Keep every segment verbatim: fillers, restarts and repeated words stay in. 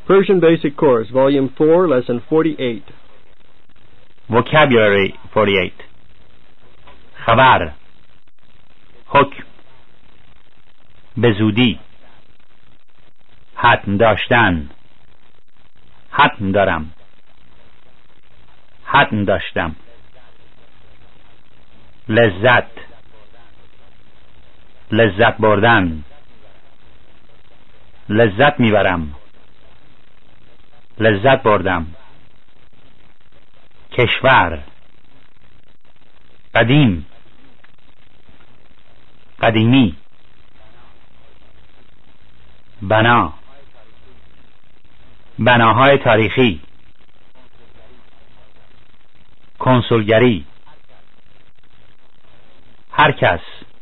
Persian Basic Course, Volume four, Lesson forty-eight. Vocabulary forty-eight. خبر، حکم، به زودی، حتم داشتن، حتم دارم، حتم داشتم، لذت، لذت بردن، لذت میبرم، لذت بردم، کشور، قدیم، قدیمی، بنا، بناهای تاریخی، کنسولگری، هر کس،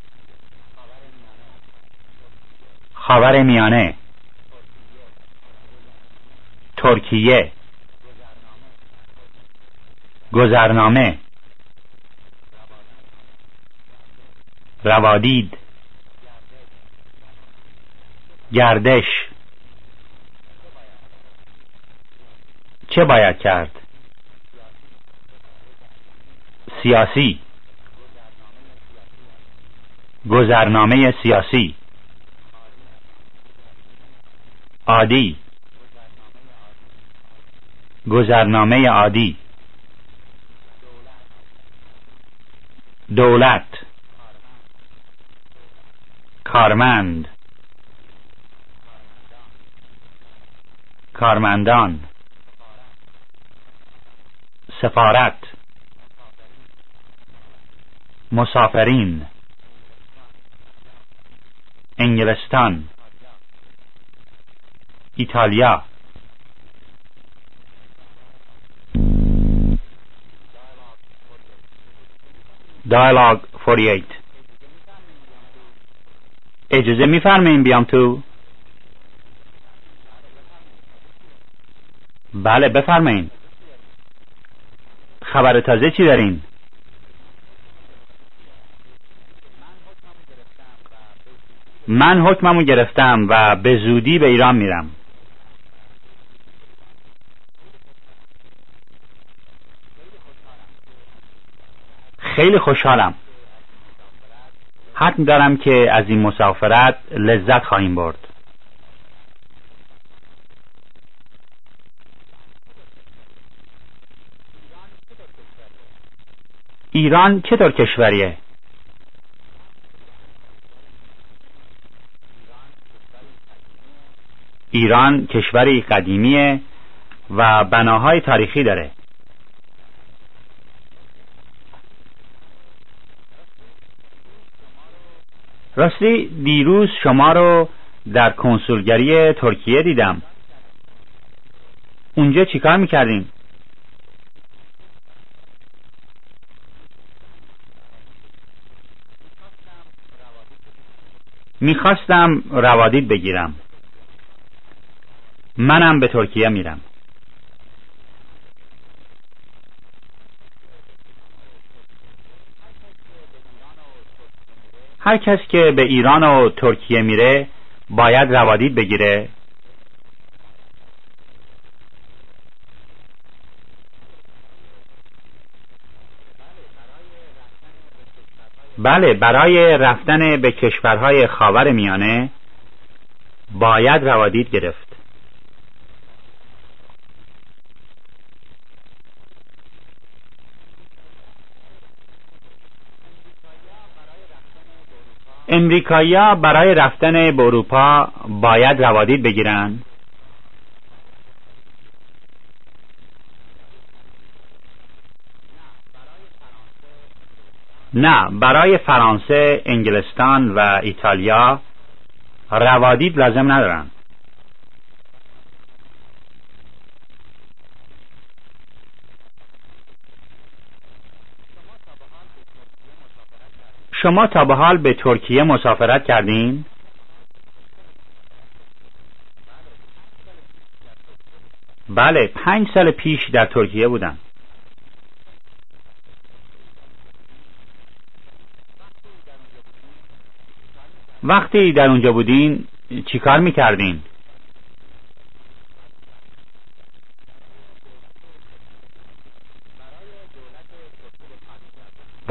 خاور میانه، ترکیه، گذرنامه، روادید، گردش، چه باید کرد؟ سیاسی، گذرنامه سیاسی، عادی، گذرنامه عادی، دولت، کارمند، کارمندان، سفارت، مسافرین، انگلستان، ایتالیا. Dialogue forty-eight. اجازه میفرمایین بیام تو؟ بله بفرمایین. خبر تازه چی دارین؟ من حکممو گرفتم و به زودی به ایران میرم. خیلی خوشحالم. حتم دارم که از این مسافرت لذت خواهیم برد. ایران چطور کشوریه؟ ایران کشوری قدیمیه و بناهای تاریخی داره. راستی دیروز شما رو در کنسولگری ترکیه دیدم. اونجا چیکار میکردین؟ میخواستم روادید بگیرم. منم به ترکیه میرم. هر کس که به ایران و ترکیه میره باید روادید بگیره. بله، برای رفتن به کشورهای خاور میانه باید روادید گرفت. امریکایی‌ها برای رفتن به اروپا باید روادید بگیرن؟ نه، برای فرانسه، انگلستان و ایتالیا روادید لازم ندارن. شما تا به حال به ترکیه مسافرت کردین؟ بله، پنج سال پیش در ترکیه بودم. وقتی در اونجا بودین چی کار میکردین؟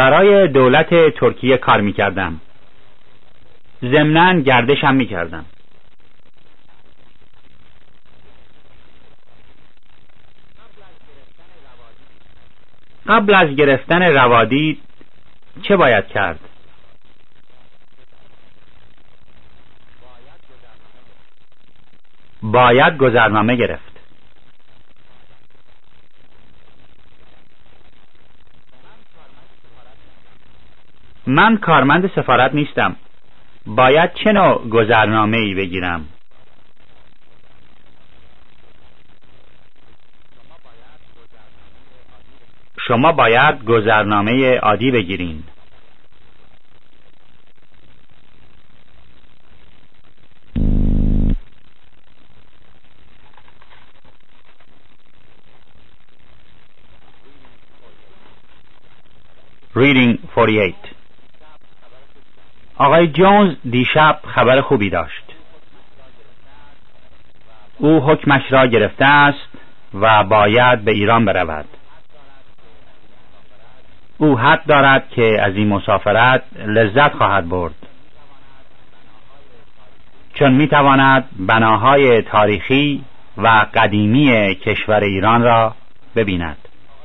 برای دولت ترکیه کار میکردم. ضمناً گردشم میکردم. قبل از گرفتن روادید چه باید کرد؟ باید گذرنامه گرفت. من کارمند سفارت نیستم. باید چه نوع گذرنامه‌ای بگیرم؟ شما باید گذرنامه عادی بگیرین. Reading forty-eight. آقای جونز دیشب خبر خوبی داشت. او حکمش را گرفته است و باید به ایران برود. او حق دارد که از این مسافرت لذت خواهد برد، چون میتواند بناهای تاریخی و قدیمی کشور ایران را ببیند.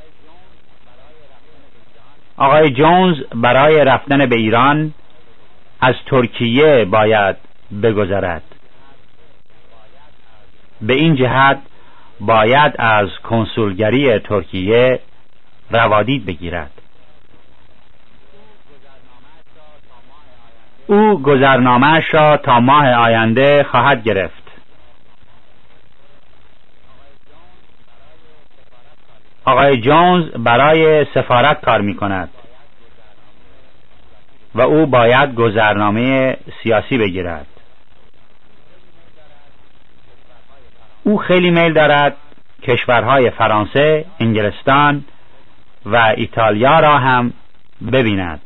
آقای جونز برای رفتن به ایران از ترکیه باید بگذرد. به این جهت باید از کنسولگری ترکیه روادید بگیرد. او گذرنامه‌اش را تا ماه آینده خواهد گرفت. آقای جونز برای سفارت کار می کند و او باید گذرنامه سیاسی بگیرد. او خیلی میل دارد کشورهای فرانسه، انگلستان و ایتالیا را هم ببیند.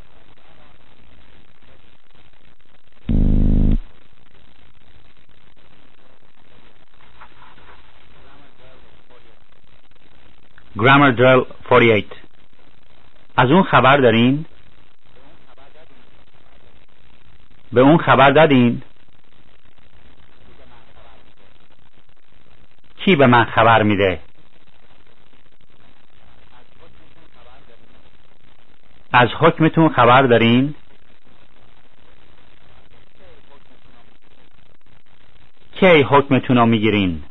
Grammar Drill forty-eight. از اون خبر دارین؟ به اون خبر دادین؟ کی به من خبر میده؟ از حکمتون خبر دارین؟ کی حکمتون رو میگیرین؟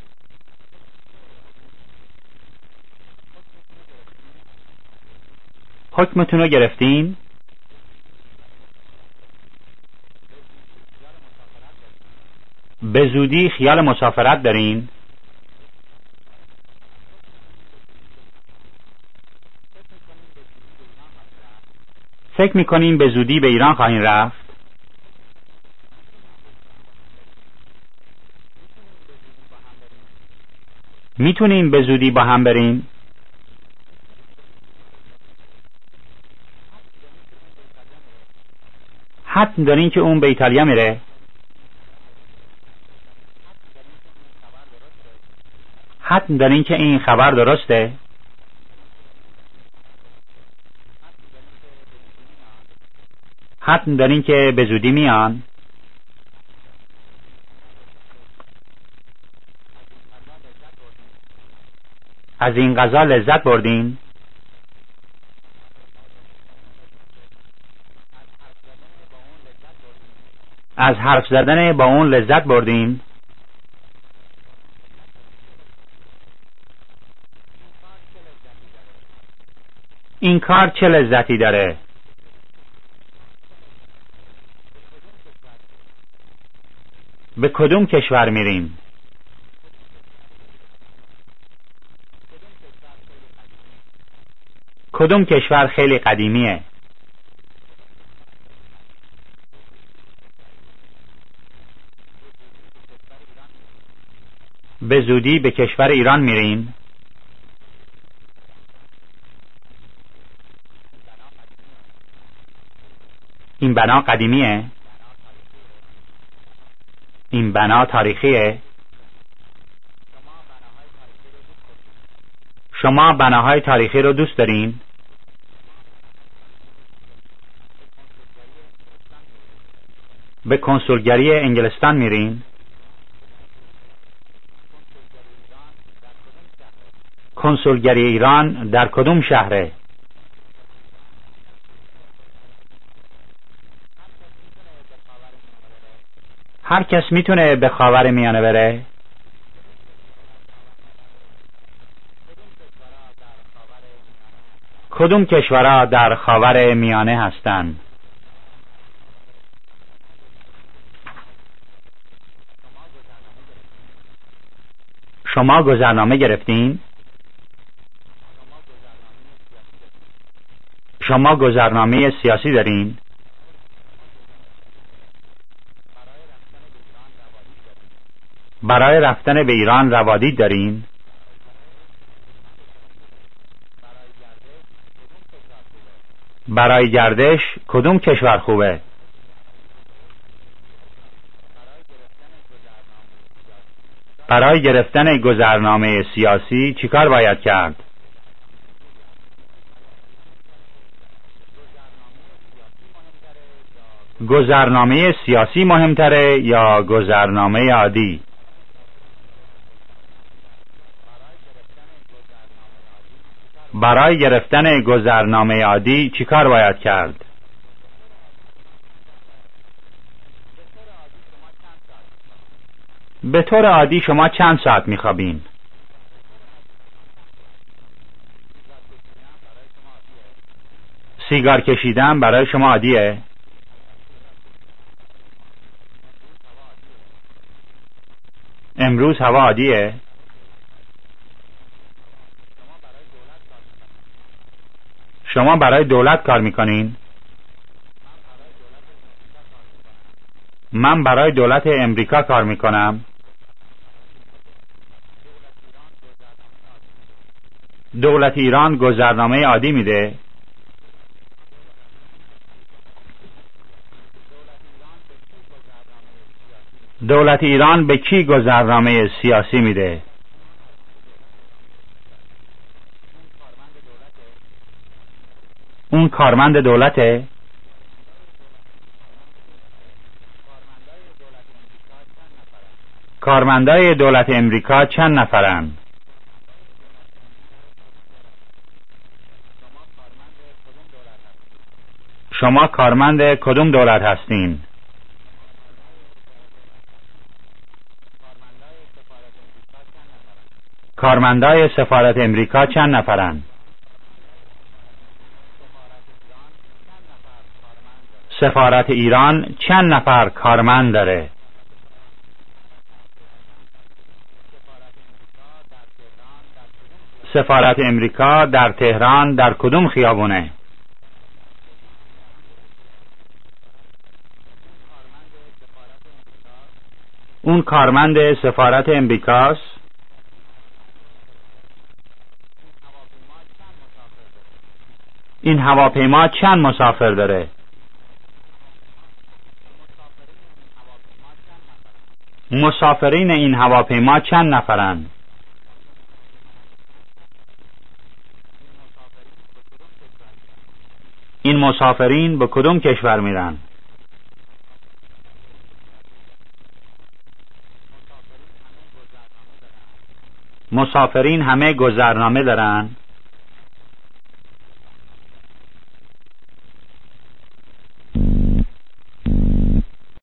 حکمتون رو گرفتین؟ به زودی خیال مسافرت دارین؟ فکر میکنین به زودی به ایران خواهین رفت؟ میتونین به زودی با هم برین؟ حتم دارین که اون به ایتالیا میره؟ حتم دارین که این خبر درسته؟ حتم دارین که به زودی میان؟ از این غذا لذت بردین؟ از حرف زدن با اون لذت بردین؟ این کار چه لذتی داره؟ به کدوم کشور میرین؟ کدوم کشور خیلی قدیمیه؟ به زودی به کشور ایران میرین؟ این بنا قدیمیه؟ این بنا تاریخیه؟ شما بناهای تاریخی رو دوست دارین؟ به کنسولگری انگلستان میرین؟ کنسولگری ایران در کدوم شهره؟ هر کس میتونه به خاور میانه بره؟ کدوم کشورها در خاور میانه هستند؟ شما گذرنامه گرفتین؟ شما گذرنامه سیاسی دارین؟ برای رفتن به ایران روادید دارین؟ برای گردش کدوم کشور خوبه؟ برای گرفتن گذرنامه سیاسی چیکار باید کرد؟ گذرنامه سیاسی مهمتره یا گذرنامه عادی؟ برای گرفتن گذرنامه عادی چیکار باید کرد؟ به طور عادی شما چند ساعت میخوابین؟ سیگار کشیدن برای شما عادیه؟ امروز هوا عادیه؟ شما برای دولت کار میکنین؟ من برای دولت امریکا کار میکنم. دولت ایران گذرنامه عادی میده؟ دولت ایران به کی گذرنامه سیاسی میده؟ اون کارمند دولته؟ کارمندای دولت امریکا چند نفرن؟ شما کارمند کدوم دولت هستین؟ کارمندای سفارت امریکا چند نفرن؟ سفارت ایران چند نفر کارمند داره؟ سفارت امریکا در تهران در کدوم خیابونه؟ اون کارمند سفارت امریکاست؟ این هواپیما چند مسافر داره؟ مسافرین این هواپیما چند نفرن؟ این مسافرین به کدوم کشور میرن؟ مسافرین همه گذرنامه دارن؟